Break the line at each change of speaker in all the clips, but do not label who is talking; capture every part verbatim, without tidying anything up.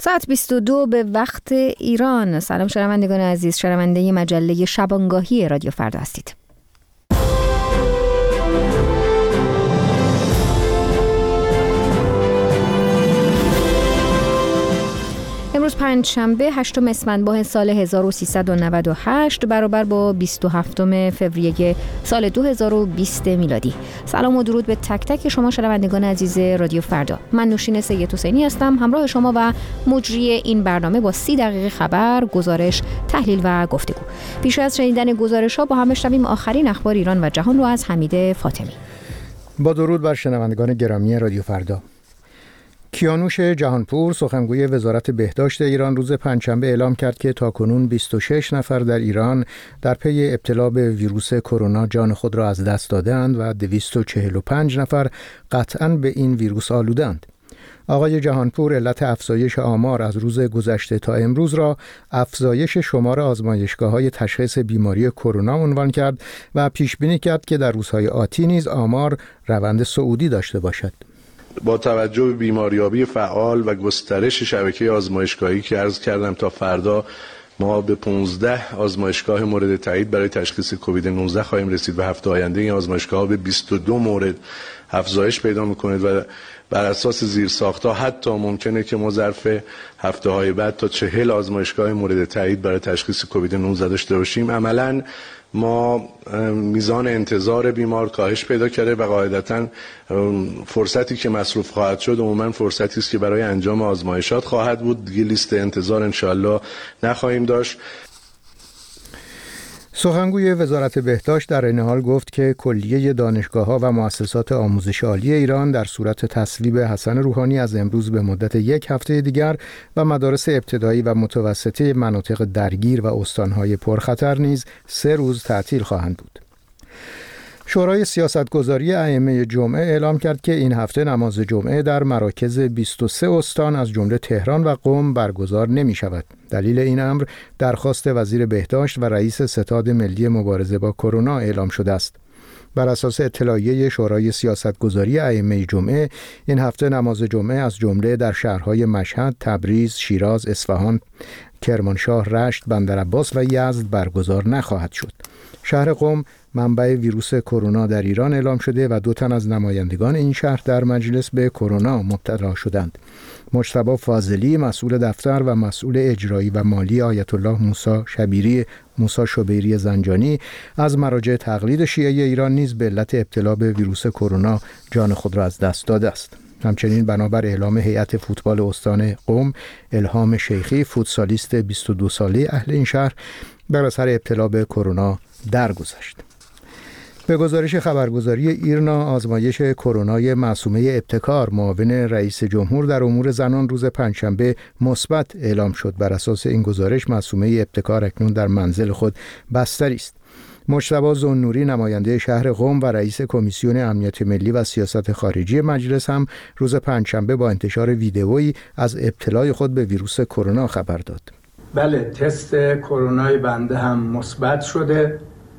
ساعت بیست و دو به وقت ایران. سلام شنوندگان عزیز، شنونده مجله شبانگاهی رادیو فردا هستید. امروز پنجشنبه هشتم اسفند ماه سال هزار و سیصد و نود و هشت برابر با بیست و هفتم فوریه سال دو هزار و بیست میلادی. سلام و درود به تک تک شما شنوندگان عزیز رادیو فردا. من نوشین سید حسینی هستم، همراه شما و مجری این برنامه با سی دقیقه خبر، گزارش، تحلیل و گفتگو. پیش از شنیدن گزارش‌ها با هم بشنویم آخرین اخبار ایران و جهان رو از حمید فاطمی.
با درود بر شنوندگان گرامی رادیو فردا. کیانوش جهانپور، سخنگوی وزارت بهداشت ایران، روز پنجشنبه اعلام کرد که تاکنون بیست و شش نفر در ایران در پی ابتلا به ویروس کرونا جان خود را از دست دادند و دویست و چهل و پنج نفر قطعاً به این ویروس آلودند. آقای جهانپور علت افزایش آمار از روز گذشته تا امروز را افزایش شمار آزمایشگاه‌های تشخیص بیماری کرونا عنوان کرد و پیش بینی کرد که در روزهای آتی نیز آمار روند صعودی داشته باشد.
با توجه به بیماریابی فعال و گسترش شبکه آزمایشگاهی که عرض کردم تا فردا ما به پانزده آزمایشگاه مورد تایید برای تشخیص کووید نوزده خواهیم رسید و هفته آینده این آزمایشگاه‌ها به بیست و دو مورد افزایش پیدا می‌کند و بر اساس زیرساخت‌ها حتی ممکنه که ما ظرف هفته‌های بعد تا چهل آزمایشگاه مورد تایید برای تشخیص کووید نوزده داشته باشیم. عملاً ما میزان انتظار بیمار کاهش پیدا کرده و قاعدتاً فرصتی که مصروف خواهد شد عموماً فرصتی است که برای انجام آزمایشات خواهد بود. دیگه لیست انتظار انشالله نخواهیم داشت.
سخنگوی وزارت بهداشت در این حال گفت که کلیه دانشگاه‌ها و مؤسسات آموزش عالی ایران در صورت تصویب حسن روحانی از امروز به مدت یک هفته دیگر و مدارس ابتدایی و متوسطه مناطق درگیر و استان‌های پرخطر نیز سه روز تعطیل خواهند بود. شورای سیاستگذاری ائمه جمعه اعلام کرد که این هفته نماز جمعه در مراکز بیست و سه استان از جمله تهران و قم برگزار نمی شود. دلیل این امر درخواست وزیر بهداشت و رئیس ستاد ملی مبارزه با کرونا اعلام شده است. بر اساس اطلاعیه شورای سیاستگذاری ائمه جمعه این هفته نماز جمعه از جمله در شهرهای مشهد، تبریز، شیراز، اصفهان، کرمانشاه، رشت، بندرعباس و یزد برگزار نخواهد شد. شهر قم منبع ویروس کرونا در ایران اعلام شده و دو تن از نمایندگان این شهر در مجلس به کرونا مبتلا شدند. مجتبی فاضلی مسئول دفتر و مسئول اجرایی و مالی آیت الله موسی شبیری موسی شبیری زنجانی از مراجع تقلید شیعه ایران نیز به علت ابتلا به ویروس کرونا جان خود را از دست داده است. همچنین بنابر اعلام هیئت فوتبال استان قم، الهام شیخی فوتسالیست بیست و دو ساله اهل این شهر بر اثر ابتلا به کرونا درگذشت. به گزارش خبرگزاری ایرنا، آزمایش کرونای معصومه ابتکار معاون رئیس جمهور در امور زنان روز پنجشنبه مثبت اعلام شد. بر اساس این گزارش معصومه ابتکار اکنون در منزل خود بستری است. مجتبی ذوالنوری نماینده شهر قم و رئیس کمیسیون امنیت ملی و سیاست خارجی مجلس هم روز پنجشنبه با انتشار ویدئویی از ابتلای خود به ویروس کرونا خبر داد.
بله، تست کرونای بنده هم مثبت شده.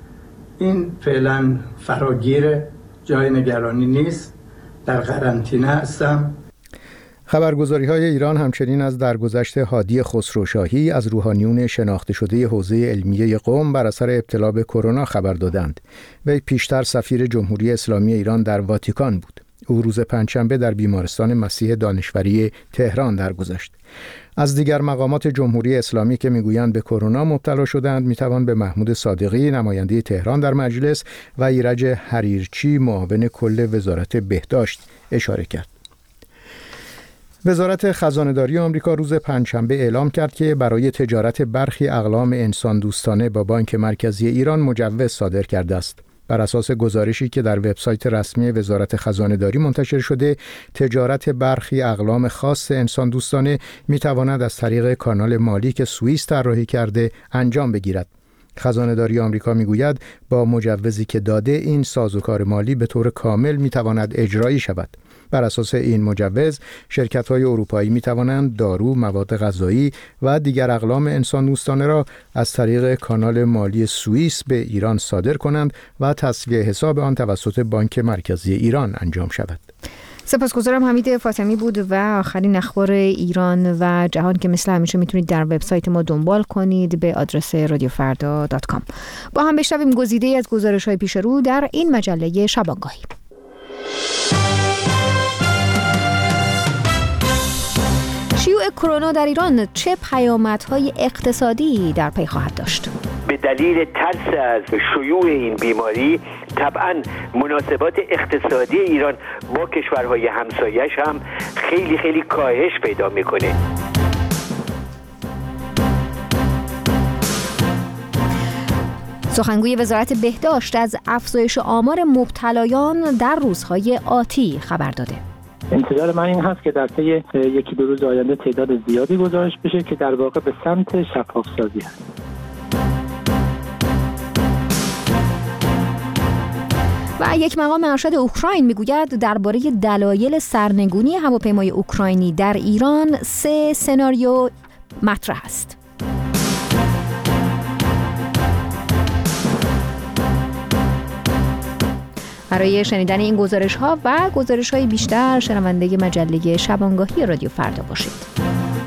این فعلا فراگیره، جای نگرانی نیست. در قرنطینه هستم.
خبرگزاری‌های ایران همچنین از درگذشت هادی خسروشاهی از روحانیون شناخته شده حوزه علمیه قم بر اثر ابتلا به کرونا خبر دادند. وی پیشتر سفیر جمهوری اسلامی ایران در واتیکان بود. او روز پنجشنبه در بیمارستان مسیح دانشوری تهران درگذشت. از دیگر مقامات جمهوری اسلامی که میگویند به کرونا مبتلا شدند میتوان به محمود صادقی نماینده تهران در مجلس و ایرج حریرچی معاون کل وزارت بهداشت اشاره کرد. وزارت خزانه‌داری آمریکا روز پنجشنبه اعلام کرد که برای تجارت برخی اقلام انسان دوستانه با بانک مرکزی ایران مجوز صادر کرده است. بر اساس گزارشی که در وبسایت رسمی وزارت خزانه‌داری منتشر شده، تجارت برخی اقلام خاص انسان دوستانه می‌تواند از طریق کانال مالی که سوئیس طراحی کرده انجام بگیرد. خزانه‌داری آمریکا میگوید با مجوزی که داده این سازوکار مالی به طور کامل می‌تواند اجرایی شود. بر اساس این مجوز، شرکت‌های اروپایی می‌توانند دارو، مواد غذایی و دیگر اقلام انسان دوستانه را از طریق کانال مالی سوئیس به ایران صادر کنند و تسویه حساب آن توسط بانک مرکزی ایران انجام شود.
سپاسگزارم. حمید فاطمی بود و آخرین اخبار ایران و جهان که مثل همیشه میتونید در وبسایت ما دنبال کنید به آدرس رادیو فردا دات کام. با هم بشنویم گزیده‌ای از گزارش‌های پیش رو در این مجله شبانگاهی. شیوع کرونا در ایران چه پیامدهای اقتصادی در پی خواهد داشت؟
به دلیل ترس از شیوع این بیماری طبعاً مناسبات اقتصادی ایران با کشورهای همسایه‌اش هم خیلی خیلی کاهش پیدا میکنه.
سخنگوی وزارت بهداشت از افزایش آمار مبتلایان در روزهای آتی خبر داده.
انتظار من این هست که در طی یکی دو روز آینده تعداد زیادی گزارش بشه که در واقع به سمت شفاف‌سازی هست.
و یک مقام ارشد اوکراین میگوید درباره دلایل سرنگونی هواپیمای اوکراینی در ایران سه سناریو مطرح است. برای شنیدن این گزارش ها و گزارش های بیشتر شنونده مجله شبانگاهی رادیو فردا باشید.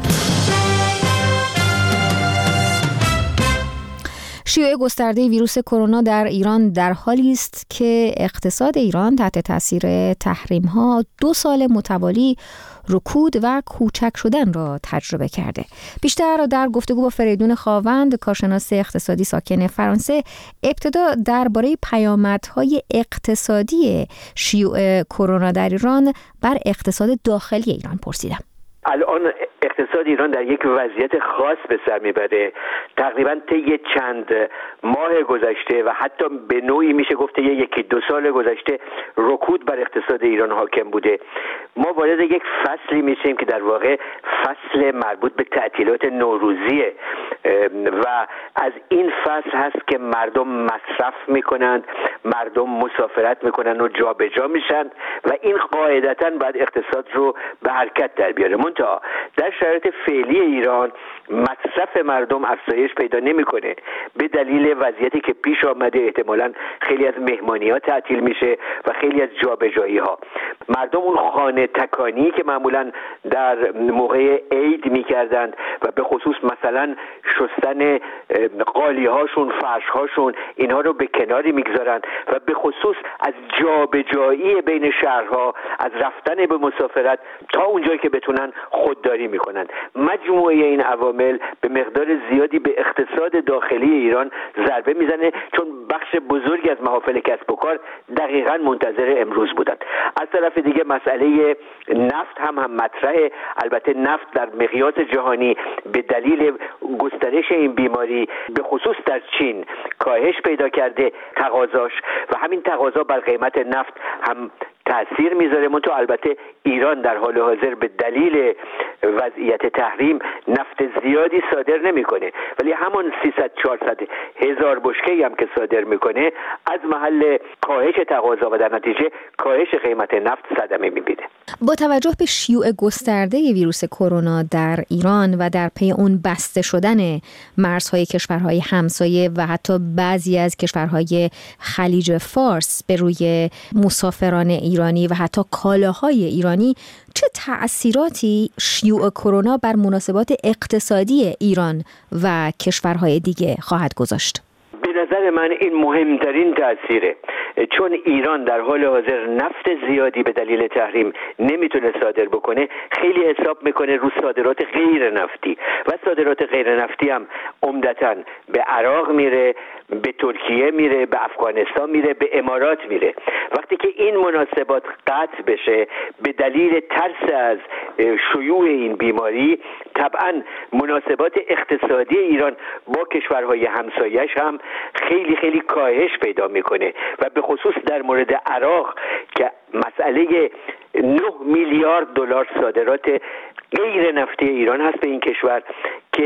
شیوع گسترده ویروس کرونا در ایران در حالی است که اقتصاد ایران تحت تاثیر تحریم‌ها دو سال متوالی رکود و کوچک شدن را تجربه کرده. بیشتر در گفتگو با فریدون خاوند، کارشناس اقتصادی ساکن فرانسه، ابتدا درباره پیامدهای اقتصادی شیوع کرونا در ایران بر اقتصاد داخلی ایران پرسیدم.
الان اقتصاد ایران در یک وضعیت خاص به سر میبره. تقریبا طی چند ماه گذشته و حتی به نوعی میشه گفته یکی دو سال گذشته رکود بر اقتصاد ایران حاکم بوده. ما وارد یک فصلی میشیم که در واقع فصل مربوط به تعطیلات نوروزیه و از این فصل هست که مردم مصرف میکنند، مردم مسافرت میکنن و جا به جا میشن و این قاعدتاً باید اقتصاد رو به حرکت در بیاره. منتها در شرایط فعلی ایران مصرف مردم افزایش پیدا نمیکنه به دلیل وضعیتی که پیش آمده. احتمالاً خیلی از مهمانی‌ها تعطیل میشه و خیلی از جابجایی‌ها. مردم اون خانه تکانی که معمولاً در موقع عید میکردند و به خصوص مثلا شستن قالی‌هاشون، فرش‌هاشون، اینها رو به کناری میگذارن و به خصوص از جابجایی بین شهرها، از رفتن به مسافرت تا اونجایی که بتونن خودداری میکنن. مجموعه این عوامل به مقدار زیادی به اقتصاد داخلی ایران ضربه میزنه، چون بخش بزرگی از محافل کسب و کار دقیقاً منتظر امروز بودن. از طرف دیگه مسئله نفت هم هم مطرحه. البته نفت در مقیاس جهانی به دلیل گسترش این بیماری به خصوص در چین کاهش پیدا کرده تقاضاش و همین تقاضا بر قیمت نفت هم تأثیر میذاره. منتها البته ایران در حال حاضر به دلیل وضعیت تحریم نفت زیادی صادر نمیکنه، ولی همون سیصد چهارصد هزار بشکه‌ای هم که صادر میکنه از محل کاهش تقاضا و در نتیجه کاهش قیمت نفت صدمه میبینه.
با توجه به شیوع گسترده ویروس کرونا در ایران و در پی اون بسته شدن مرزهای کشورهای همسایه و حتی بعضی از کشورهای خلیج فارس به روی مسافران ایرانی و حتی کالاهای ایرانی، چه تأثیراتی شیوع کرونا بر مناسبات اقتصادی ایران و کشورهای دیگه خواهد گذاشت؟
به نظر من این مهمترین تأثیره، چون ایران در حال حاضر نفت زیادی به دلیل تحریم نمیتونه صادر بکنه. خیلی حساب میکنه رو صادرات غیر نفتی و صادرات غیر نفتی هم عمدتاً به عراق میره، به ترکیه میره، به افغانستان میره، به امارات میره. وقتی که این مناسبات قطع بشه به دلیل ترس از شیوع این بیماری، طبعاً مناسبات اقتصادی ایران با کشورهای همسایه‌اش هم خیلی خیلی کاهش پیدا میکنه و به خصوص در مورد عراق که مسئله نه میلیارد دلار صادرات غیر نفتی ایران هست به این کشور که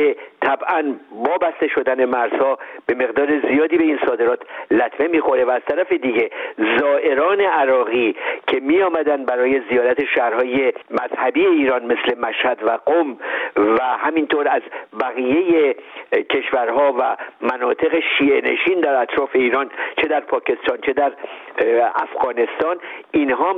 طبعا با بسته شدن مرزها به مقدار زیادی به این صادرات لطمه میخوره و از طرف دیگه زائران عراقی که می آمدن برای زیارت شهرهای مذهبی ایران مثل مشهد و قم و همینطور از بقیه کشورها و مناطق شیعه نشین در اطراف ایران، چه در پاکستان چه در افغانستان، اینها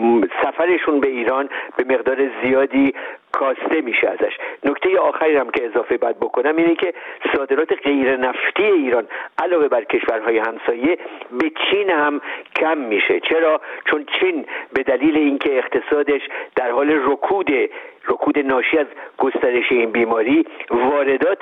سفرشون به ایران به مقدار زیادی کاسته میشه ازش. نکته آخری هم که اضافه باید بکنم اینه که صادرات غیر نفتی ایران علاوه بر کشورهای همسایه به چین هم کم میشه. چرا؟ چون چین به دلیل اینکه اقتصادش در حال رکود رکود ناشی از گسترش این بیماری، واردات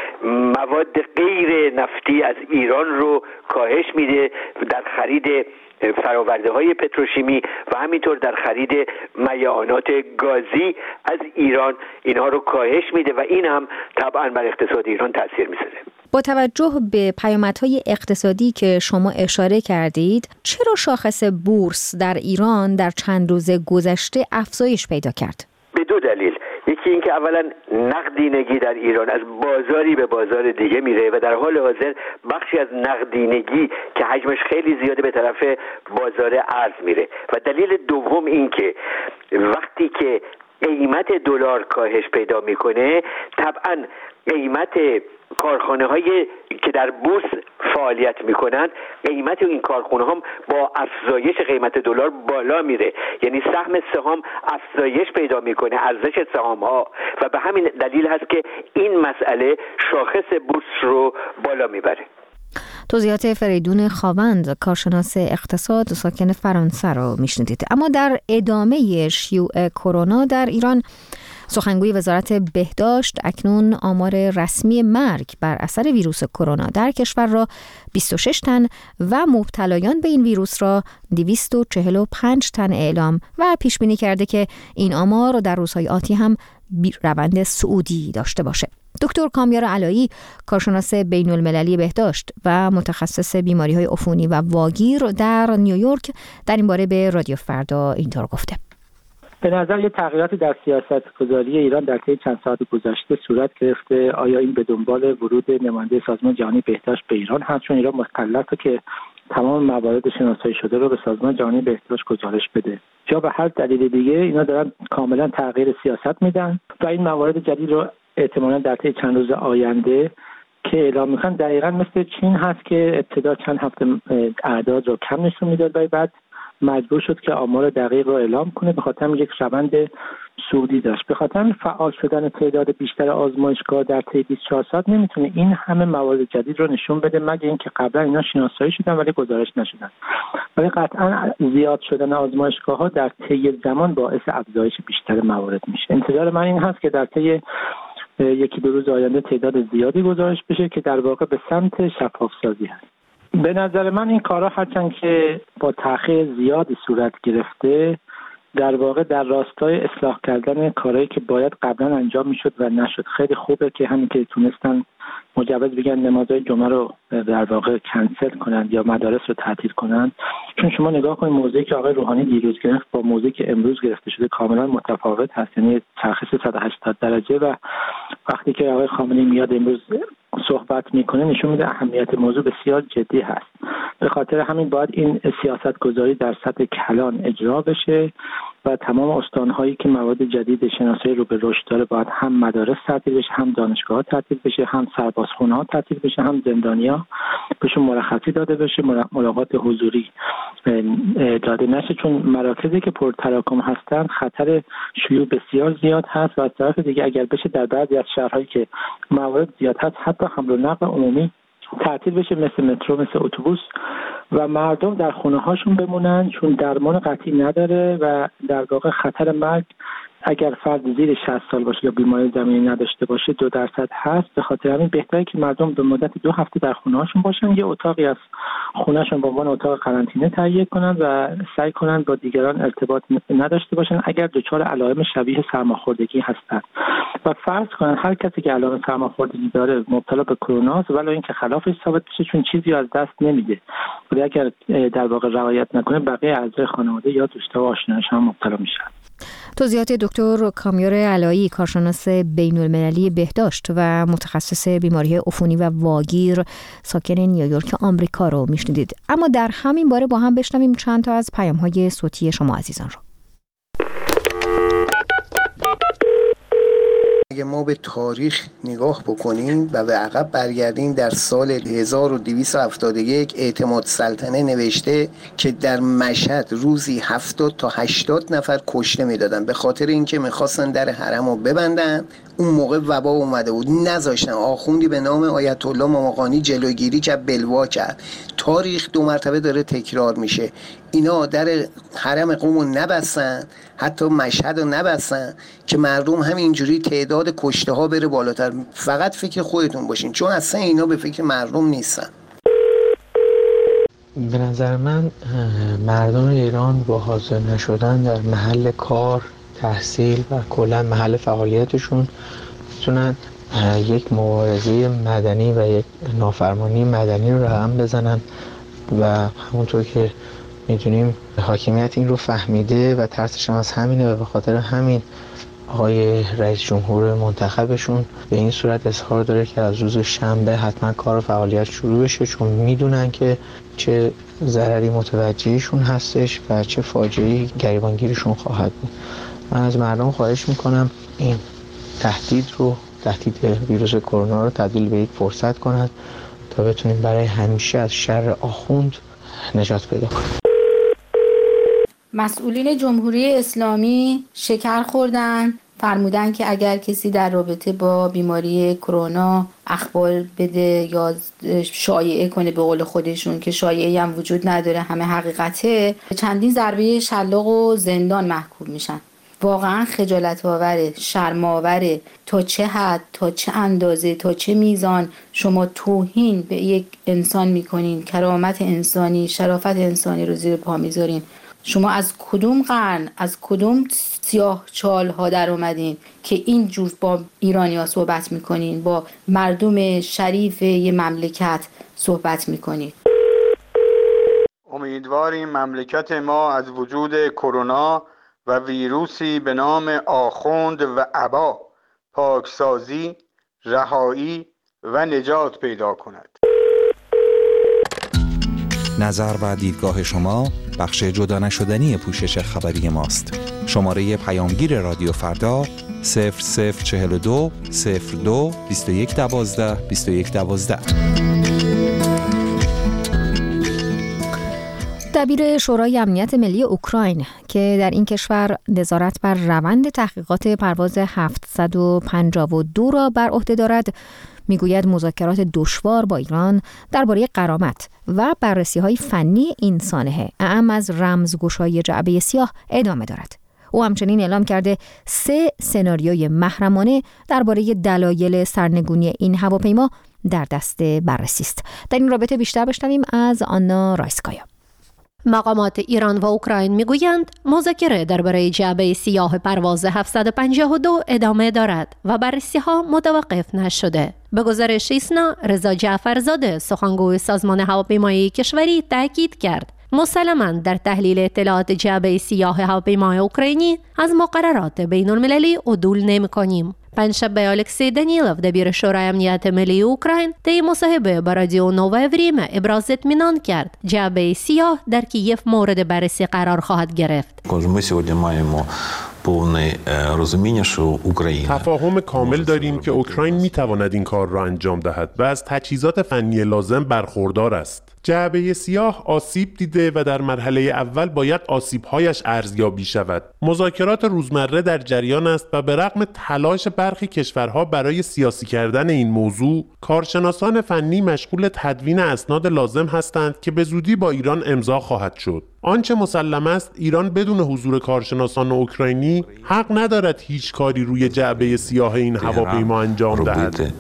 مواد غیر نفتی از ایران رو کاهش میده در خرید فراورده های پتروشیمی و همینطور در خرید میعانات گازی از ایران، اینها رو کاهش میده و این هم طبعا بر اقتصاد ایران تاثیر میذاره.
با توجه به پیامدهای اقتصادی که شما اشاره کردید، چرا شاخص بورس در ایران در چند روز گذشته افزایش پیدا کرد؟
به دو دلیل. یکی این که اولا نقدینگی در ایران از بازاری به بازار دیگه میره و در حال حاضر بخشی از نقدینگی که حجمش خیلی زیاده به طرف بازار ارز میره. و دلیل دوم این که وقتی که قیمت دلار کاهش پیدا میکنه، طبعا قیمت کارخانه هایی که در بورس فعالیت میکنند، قیمت این کارخانه هم با افزایش قیمت دلار بالا میره، یعنی سهم سهام افزایش پیدا میکنه، ارزش سهام ها، و به همین دلیل هست که این مسئله شاخص بورس رو بالا میبره.
توضیحات فریدون خاوند، کارشناس اقتصاد ساکن فرانسه رو میشنیدید. اما در ادامه شیوع کرونا در ایران، سخنگوی وزارت بهداشت اکنون آمار رسمی مرگ بر اثر ویروس کرونا در کشور را بیست و شش تن و مبتلایان به این ویروس را دویست و چهل و پنج تن اعلام و پیش بینی کرده که این آمار در روزهای آتی هم روند صعودی داشته باشه. دکتر کامیار علایی، کارشناس بین المللی بهداشت و متخصص بیماری‌های عفونی و واگیر در نیویورک، در این باره به رادیو فردا اینطور گفته:
به نظر یه تغییراتی در سیاست‌گذاری ایران در طی چند ساعت گذشته صورت گرفته. آیا این به دنبال ورود نماینده سازمان جهانی بهداشت به ایران هست؟ چون ایران مکلفه که تمام موارد شناسایی شده رو به سازمان جهانی بهداشت گزارش بده. یا به هر دلیل دیگه اینا دارن کاملا تغییر سیاست میدن و این موارد جدید رو احتمالاً در طی چند روز آینده که اعلام میکنن دقیقاً مثل چین هست که ابتدا چند هفته اعداد رو کم نشون میداد و بعد مجبور شد که آمار دقیق رو اعلام کنه، به خاطر یک روند صعودی داشت. به خاطر فعال شدن تعداد بیشتر آزمایشگاه در طی بیست و چهار ساعت نمیتونه این همه موارد جدید رو نشون بده، مگه اینکه قبلا اینا شناسایی شدن ولی گزارش نشدن. ولی قطعا زیاد شدن آزمایشگاه‌ها در طی زمان باعث افزایش بیشتر موارد میشه. انتظار من این هست که در طی یکی دو روز آینده تعداد زیادی گزارش بشه که در واقع به سمت شفاف‌سازی هست. به نظر من این کارها هرچند که با تأخیر زیادی صورت گرفته، در واقع در راستای اصلاح کردن کارهایی که باید قبلا انجام میشد و نشد. خیلی خوبه که همین که تونستن مجوز بگن نمازهای جمعه رو در واقع کنسل کنند یا مدارس رو تعطیل کنند، چون شما نگاه کنید موضوعی که آقای روحانی دیروز گرفت با موضوعی که امروز گرفته شده کاملا متفاوت هست، یعنی چرخش صد و هشتاد درجه. و وقتی که آقای خامنه‌ای میاد امروز صحبت میکنه نشون میده اهمیت موضوع بسیار جدی هست. به خاطر همین باید این سیاست گذاری در سطح کلان اجرا بشه و تمام استانهایی که مواد جدید شناسایی رو به رشد داره باید هم مدارس تعطیل بشه، هم دانشگاه تعطیل بشه، هم سربازخونه ها تعطیل بشه، هم زندانیا بهشون مرخصی داده بشه، ملاقات حضوری داده نشه، چون مراکزی که پر تراکم هستن خطر شیوع بسیار زیاد هست. و از طرف دیگه اگر بشه در بعضی از شهرهایی که موارد زیاد هست حتی حمل و نقل عمومی تعطیل بشه، مثل مترو، مثل اتوبوس، و مردم در خونه هاشون بمونن، چون درمان قطعی نداره و در واقع خطر مرگ اگر فرد زیر شصت سال باشه یا بیماری زمینی نداشته باشه دو درصد هست. به خاطر همین بهتره که مردم به مدت دو هفته در خونه هاشون باشن، یه اتاقی از خونهشون به عنوان اتاق قرنطینه تهیه کنن و سعی کنن با دیگران ارتباط نداشته باشن اگر دچار علائم شبیه سرماخوردگی هستن. و فرض کنن هر کسی که علائم سرماخوردگی داره مبتلا به کرونا است، ولی اینکه خلافش ثابت بشه، چون چیزی از دست نمیده. ولی اگر در واقع رعایت نکنه بقیه اعضای خانواده یا دوستا و آشنایانش هم مبتلا میشن.
توضیحات دکتر کامیار علایی، کارشناس بین‌المللی بهداشت و متخصص بیماری عفونی و واگیر ساکن نیویورک آمریکا رو میشنیدید. اما در همین باره با هم بشنویم چند تا از پیام‌های صوتی شما عزیزان رو.
اگه ما به تاریخ نگاه بکنیم و به عقب برگردیم، در سال هزار و دویست و هفتاد و یک اعتماد سلطنه نوشته که در مشهد روزی هفتاد تا هشتاد نفر کشته میدادن به خاطر اینکه میخواستن در حرم رو ببندن. اون موقع وبا اومده بود، نذاشتن. آخوندی به نام آیت الله ماماقانی جلوگیری کرد، بلوا کرد. تاریخ دو مرتبه داره تکرار میشه. اینا در حرم قم رو نبستن، حتی مشهد رو نبستن که مردم همینجوری تعداد کشته ها بره بالاتر. فقط فکر خودتون باشین، چون اصلا اینا به فکر مردم نیستن.
به نظر من مردم ایران با حاضر نشدن در محل کار، تحصیل و کلا محل فعالیتشون میتونن یک مبارزه مدنی و یک نافرمانی مدنی رو رقم بزنن و همونطور که میدونیم حاکمیت این رو فهمیده و ترسش هم از همینه و به خاطر همین آقای رئیس جمهور منتخبشون به این صورت اظهار داره که از روز شنبه حتما کار و فعالیت شروع بشه، چون میدونن که چه ضرری متوجهشون هستش و چه فاجعه‌ای گریبانگیرشون خواهد بود. من از مردم خواهش میکنم این تهدید رو، تهدید ویروس کرونا رو تبدیل به یک فرصت کنند تا بتونیم برای همیشه از شر آخوند نجات پیدا کنیم.
مسئولین جمهوری اسلامی شکر خوردن، فرمودن که اگر کسی در رابطه با بیماری کرونا اخبار بده یا شایعه کنه، به قول خودشون که شایعه‌ای هم وجود نداره، همه حقیقته، چندین ضربه شلاق و زندان محکوم میشن. واقعا خجالت آوره، شرم آوره. تا چه حد، تا چه اندازه، تا چه میزان شما توهین به یک انسان میکنین، کرامت انسانی، شرافت انسانی رو زیر پا میذارین. شما از کدوم قرن، از کدوم سیاه چال ها در اومدین که این جور با ایرانی ها صحبت میکنین، با مردم شریف یه مملکت صحبت میکنین؟
امیدواریم مملکت ما از وجود کرونا و ویروسی به نام آخوند و ابا پاکسازی، رهایی و نجات پیدا کند.
نظر و دیدگاه شما بخش جدا نشدنی پوشش خبری ماست. شماره پیامگیر رادیو فردا صفر صفر چهل و دو صفر دو بیست و یک دوازده بیست و یک دوازده.
دبیر شورای امنیت ملی اوکراین که در این کشور نظارت بر روند تحقیقات پرواز هفتصد و پنجاه و دو را بر عهده دارد، میگوید مذاکرات دشوار با ایران درباره غرامت و بررسی‌های فنی این سانحه اعم از رمزگشایی جعبه سیاه ادامه دارد. او همچنین اعلام کرده سه سناریوی محرمانه درباره دلایل سرنگونی این هواپیما در دست بررسی است. در این رابطه بیشتر بشنویم از آنا رایسکایا.
مقامات ایران و اوکراین میگویند مذاکره درباره جعبه سیاه پرواز هفتصد و پنجاه و دو ادامه دارد و بررسی‌ها متوقف نشده. به گزارش ایسنا، رضا جعفرزاده سخنگوی سازمان هواپیمایی کشوری تاکید کرد مسلماً در تحلیل اطلاعات جعبه سیاه هواپیمای اوکراینی از مقررات بین المللی عدول نمی‌کنیم. پنجشنبه الکسی دانیلوف دبیر شورای امنیت ملی اوکراین در مصاحبه با رادیو نووا وریما ابراز اطمینان کرد جعبه سیاه در کیف مورد بررسی قرار خواهد گرفت.
تفاهم کامل داریم که اوکراین میتواند این کار را انجام دهد و از تجهیزات فنی لازم برخوردار است. جعبه سیاه آسیب دیده و در مرحله اول باید آسیب‌هایش ارزیابی شود. مذاکرات روزمره در جریان است و به رغم تلاش برخی کشورها برای سیاسی کردن این موضوع، کارشناسان فنی مشغول تدوین اسناد لازم هستند که به زودی با ایران امضا خواهد شد. آنچه مسلم است ایران بدون حضور کارشناسان اوکراینی حق ندارد هیچ کاری روی جعبه سیاه این هواپیما انجام دهد.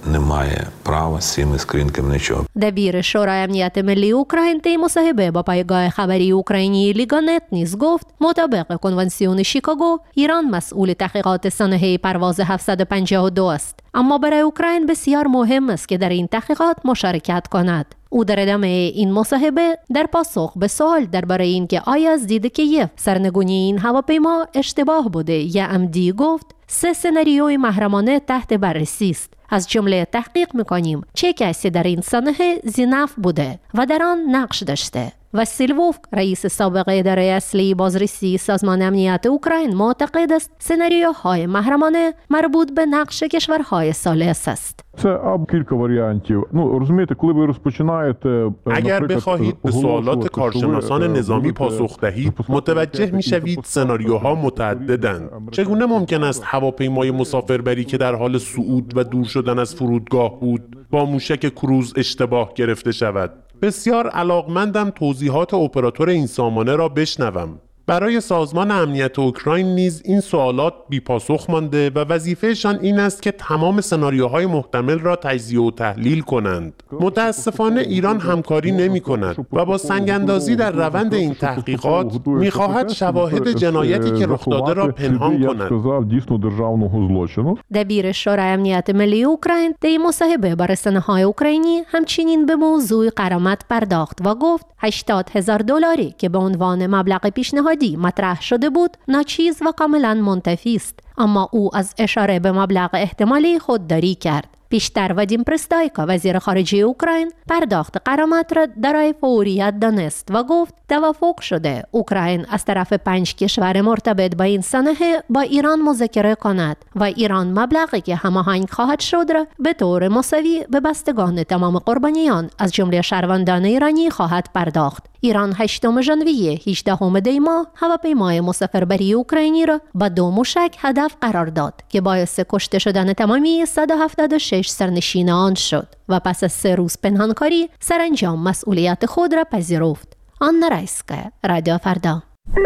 دبیر شورای امنیت ملی اوکراین طی مصاحبه با پایگاه خبری اوکراینی لیگانت نیز گفت مطابق کنوانسیون شیکاگو ایران مسئول تحقیقات سانحه پرواز هفتصد و پنجاه و دو است، اما برای اوکراین بسیار مهم است که در این تحقیقات مشارکت کند. او در ادامه این مصاحبه در پاسخ به سوال درباره اینکه آیا از دید کیف سرنگونی این هواپیما اشتباه بوده یا عمدی گفت سه سناریوی محرمانه تحت بررسی است. از جمله تحقیق می‌کنیم چه کسی در این سانحه ذی‌نفع بوده و در آن نقش داشته. واسیل وولف رئیس سابق اداره اصلی بازرسی سازمان امنیت اوکراین معتقد است سناریوهای محرمانه مربوط به نقش کشورهای ثالث است.
اگر بخواهید به سوالات کارشناسان نظامی پاسخ دهید متوجه می‌شوید سناریوها متعددند. چگونه ممکن است هواپیمای مسافربری که در حال صعود و دور شدن از فرودگاه بود با موشک کروز اشتباه گرفته شود؟ بسیار علاقمندم توضیحات اپراتور این سامانه را بشنوم. برای سازمان امنیت اوکراین نیز این سوالات بی پاسخ مانده و وظیفهشان این است که تمام سناریوهای محتمل را تجزیه و تحلیل کنند. متاسفانه ایران همکاری نمی کند و با سنگ‌اندازی در روند این تحقیقات می خواهد شواهد جنایتی که رخ داده را پنهان کند.
دبیر شورای امنیت ملی اوکراین در مصاحبه با رسانه‌های اوکراینی همچنین به موضوع غرامت پرداخت و گفت هشتاد هزار دلاری که به عنوان مبلغ پیشنهادی مطرح شده بود ناچیز و کاملا منتفی است، اما او از اشاره به مبلغ احتمالی خودداری کرد. پیشتر وادیم پرستایکا وزیر خارجه اوکراین پرداخت غرامت را دارای فوریت دانست و گفت توافق شده اوکراین از طرف پنج کشور مرتبط با این سانحه با ایران مذاکره کند و ایران مبلغی که هماهنگ خواهد شد را به طور مساوی به بستگان تمام قربانیان از جمله شهروندان ایرانی خواهد پرداخت. ایران هشتم ژانویه هجدهم دی ماه هواپیمای مسافربری اوکراینی را با دو موشک هدف قرار داد که باعث کشته شدن تمامی صد و هفتاد و شش سرنشین آن شد و پس از سه روز پنهانکاری سرانجام مسئولیت خود را پذیرفت. آنا رایسکا، رادیو فردا.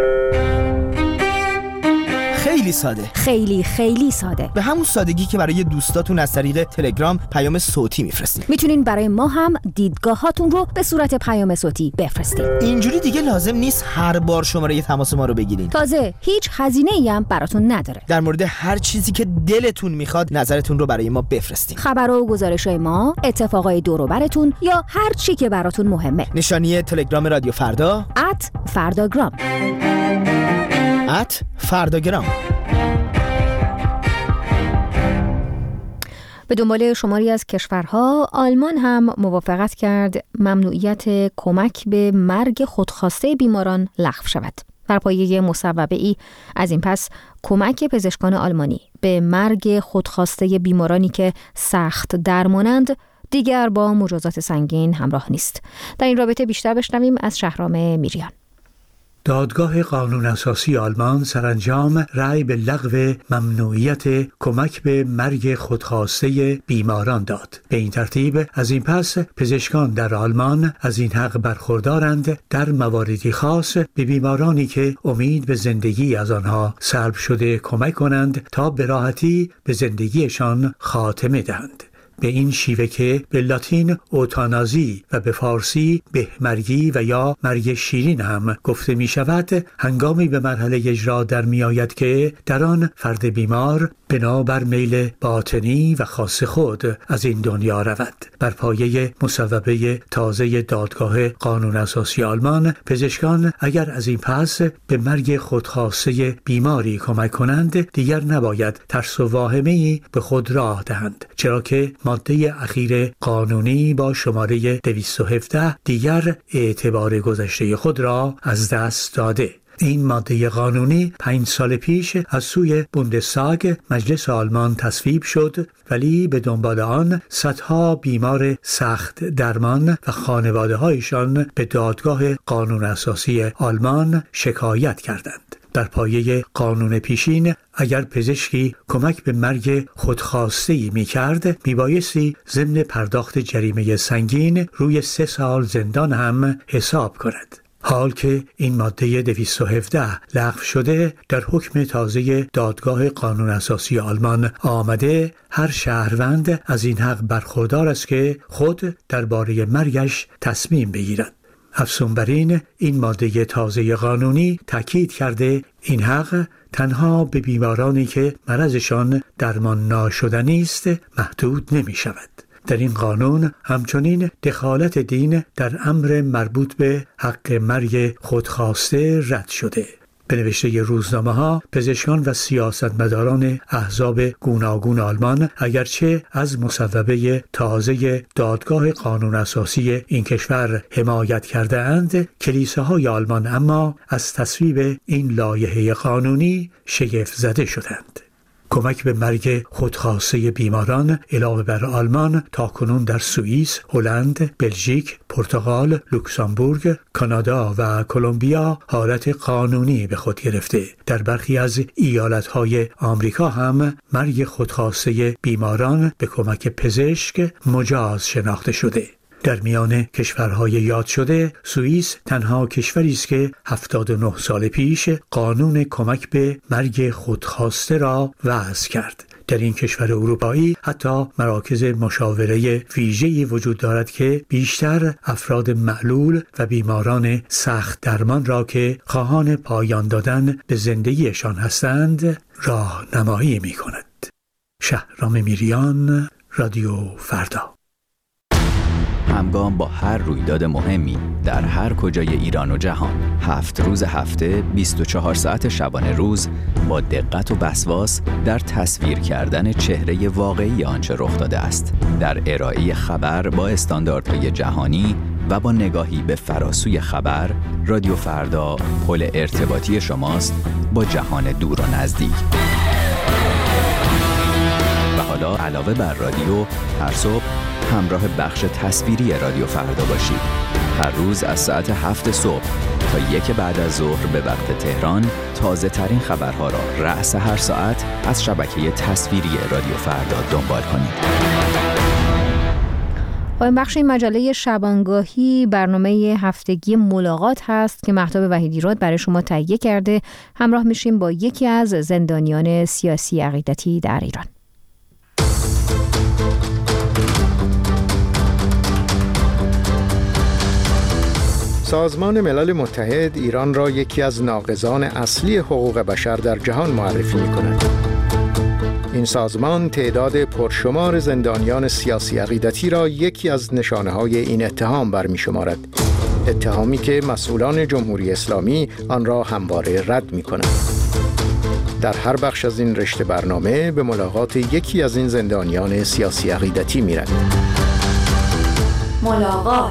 خیلی ساده،
خیلی خیلی ساده،
به همون سادگی که برای دوستاتون از طریق تلگرام پیام صوتی میفرستین.
میتونین برای ما هم دیدگاهاتون رو به صورت پیام صوتی بفرستین.
اینجوری دیگه لازم نیست هر بار شماره تماس ما رو بگیرین.
تازه هیچ هزینه‌ای هم براتون نداره.
در مورد هر چیزی که دلتون میخواد نظرتون رو برای ما بفرستین.
خبر و گزارش‌های ما، اتفاقای دور و براتون یا هر چی که براتون مهمه.
نشانی تلگرام رادیو فردا
ات فرداگرام
ات فرداگرام.
به دنبال شماری از کشورها آلمان هم موافقت کرد ممنوعیت کمک به مرگ خودخواسته بیماران لغو شود. بر پایه مصوبه‌ای از این پس کمک پزشکان آلمانی به مرگ خودخواسته بیمارانی که سخت درمانند دیگر با مجازات سنگین همراه نیست. در این رابطه بیشتر بشنویم از شهرام میریان.
دادگاه قانون اساسی آلمان سرانجام رأی به لغو ممنوعیت کمک به مرگ خودخواسته بیماران داد. به این ترتیب از این پس پزشکان در آلمان از این حق برخوردارند در مواردی خاص به بیمارانی که امید به زندگی از آنها سلب شده کمک کنند تا به راحتی به زندگیشان خاتمه دهند. به این شیوه که به لاتین اوتانازی و به فارسی بهمرگی و یا مرگ شیرین هم گفته می شود، هنگامی به مرحله اجرا در می آید که در آن فرد بیمار بنابر میل باطنی و خاص خود از این دنیا رود. بر پایه مصوبه تازه دادگاه قانون اساسی آلمان، پزشکان اگر از این پس به مرگ خودخواسته بیماری کمک کنند دیگر نباید ترس و واهمه‌ای به خود راه دهند، چرا که ماده اخیر قانونی با شماره دویست و هفده دیگر اعتبار گذشته خود را از دست داده. این ماده قانونی پنج سال پیش از سوی بوندستاگ مجلس آلمان تصویب شد، ولی به دنبال آن صدها بیمار سخت درمان و خانواده هایشان به دادگاه قانون اساسی آلمان شکایت کردند. در پایه قانون پیشین اگر پزشکی کمک به مرگ خودخواسته‌ای می‌کرد میبایستی ضمن پرداخت جریمه سنگین روی سه سال زندان هم حساب کند. حال که این ماده دویست و هفده لغو شده، در حکم تازه دادگاه قانون اساسی آلمان آمده هر شهروند از این حق برخوردار است که خود درباره مرگش تصمیم بگیرد. افزون بر این، این ماده تازه قانونی تاکید کرده این حق تنها به بیمارانی که مرضشان درمان ناشدنی است محدود نمی شود. در این قانون همچنین دخالت دین در امر مربوط به حق مرگ خودخواسته رد شده. به نوشته روزنامه ها، پزشکان و سیاستمداران احزاب گوناگون آلمان اگرچه از مصوبه تازه دادگاه قانون اساسی این کشور حمایت کرده اند، کلیساهای آلمان اما از تصویب این لایحه قانونی شگفت زده شدند. کمک به مرگ خودخواسته بیماران علاوه بر آلمان تاکنون در سوئیس، هلند، بلژیک، پرتغال، لوکزامبورگ، کانادا و کلمبیا حالت قانونی به خود گرفته. در برخی از ایالت‌های آمریکا هم مرگ خودخواسته بیماران به کمک پزشک مجاز شناخته شده. در میان کشورهای یاد شده، سوئیس تنها کشوری است که هفتاد و نه سال پیش قانون کمک به مرگ خودخواسته را وضع کرد. در این کشور اروپایی حتی مراکز مشاوره ویژه‌ای وجود دارد که بیشتر افراد معلول و بیماران سخت درمان را که خواهان پایان دادن به زندگیشان هستند راهنمایی می‌کند. شهرام میریان، رادیو فردا.
همگام با هر رویداد مهمی در هر کجای ایران و جهان، هفت روز هفته، بیست و چهار ساعت شبانه روز، با دقت و وسواس در تصویر کردن چهره واقعی آنچه رخ داده است، در ارائه خبر با استانداردهای جهانی و با نگاهی به فراسوی خبر، رادیو فردا پل ارتباطی شماست با جهان دور و نزدیک. و حالا علاوه بر رادیو، هر صبح همراه بخش تصویری رادیو فردا باشید. هر روز از ساعت هفت صبح تا یک بعد از ظهر به وقت تهران، تازه ترین خبرها را رأس هر ساعت از شبکه تصویری رادیو فردا دنبال کنید.
با این بخش این مجله شبانگاهی برنامه هفتگی ملاقات هست که مهتاب وحیدی‌راد برای شما تهیه کرده. همراه میشیم با یکی از زندانیان سیاسی عقیدتی در ایران.
سازمان ملل متحد ایران را یکی از ناقضان اصلی حقوق بشر در جهان معرفی می‌کند. این سازمان تعداد پرشمار زندانیان سیاسی عقیدتی را یکی از نشانه‌های این اتهام برمی‌شمارد. اتهامی که مسئولان جمهوری اسلامی آن را همواره رد می‌کنند. در هر بخش از این رشته برنامه به ملاقات یکی از این زندانیان سیاسی عقیدتی می‌رویم.
ملاقات.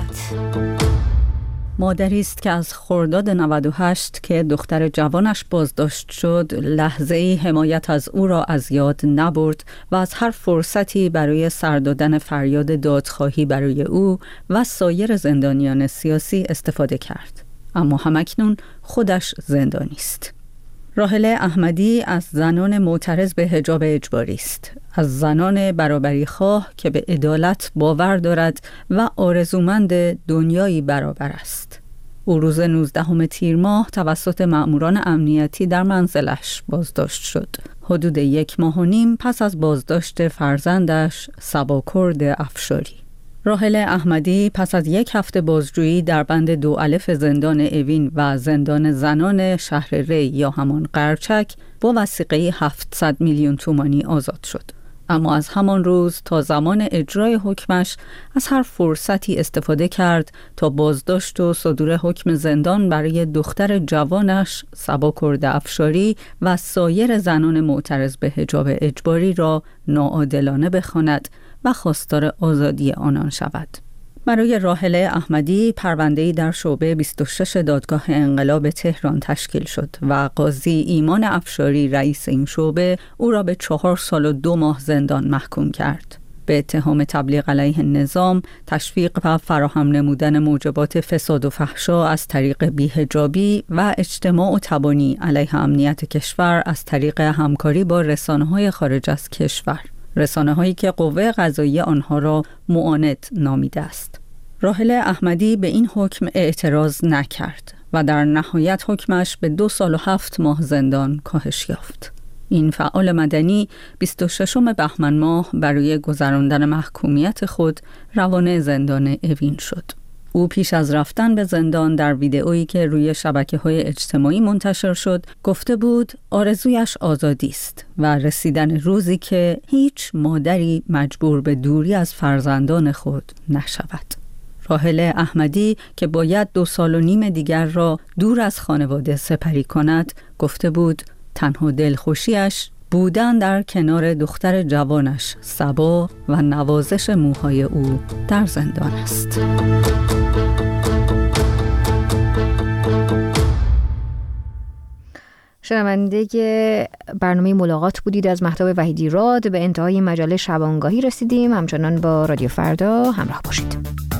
مادری است که از خرداد نود و هشت که دختر جوانش بازداشت شد، لحظه‌ای حمایت از او را از یاد نبرد و از هر فرصتی برای سر دادن فریاد دادخواهی برای او و سایر زندانیان سیاسی استفاده کرد. اما همکنون خودش زندانی است. راحله احمدی از زنان معترض به حجاب اجباری است، از زنان برابری خواه که به عدالت باور دارد و آرزومند دنیایی برابر است. او روز نوزدهم تیر ماه توسط مأموران امنیتی در منزلش بازداشت شد. حدود یک ماه و نیم پس از بازداشت فرزندش سباکرد افشاری. راحله احمدی پس از یک هفته بازجویی در بند دو الف زندان اوین و زندان زنان شهر ری یا همان قرچک با وثیقه هفتصد میلیون تومانی آزاد شد. اما از همان روز تا زمان اجرای حکمش از هر فرصتی استفاده کرد تا بازداشت و صدور حکم زندان برای دختر جوانش سباکرد افشاری و سایر زنان معترض به حجاب اجباری را ناعادلانه بخواند و خواستار آزادی آنان شود. برای راحله احمدی پرونده‌ای در شعبه بیست و شش دادگاه انقلاب تهران تشکیل شد و قاضی ایمان افشاری رئیس این شعبه او را به چهار سال و دو ماه زندان محکوم کرد. به اتهام تبلیغ علیه نظام، تشویق و فراهم نمودن موجبات فساد و فحشا از طریق بی‌حجابی و اجتماع و تبانی علیه امنیت کشور از طریق همکاری با رسانه‌های خارج از کشور، رسانه‌هایی که قوه قضاییه آنها را معاند نامیده است. راحله احمدی به این حکم اعتراض نکرد. و در نهایت حکمش به دو سال و هفت ماه زندان کاهش یافت. این فعال مدنی بیست و ششم بهمن ماه برای گذراندن محکومیت خود روانه زندان اوین شد. او پیش از رفتن به زندان در ویدئویی که روی شبکه‌های اجتماعی منتشر شد گفته بود آرزویش آزادی است و رسیدن روزی که هیچ مادری مجبور به دوری از فرزندان خود نشود. راحله احمدی که باید دو سال و نیم دیگر را دور از خانواده سپری کند گفته بود تنها دلخوشیش بودن در کنار دختر جوانش صبا و نوازش موهای او در زندان است.
شنونده برنامه ملاقات بودید از مهتاب وحیدی راد. به انتهای مجله شبانگاهی رسیدیم. همچنان با رادیو فردا همراه باشید.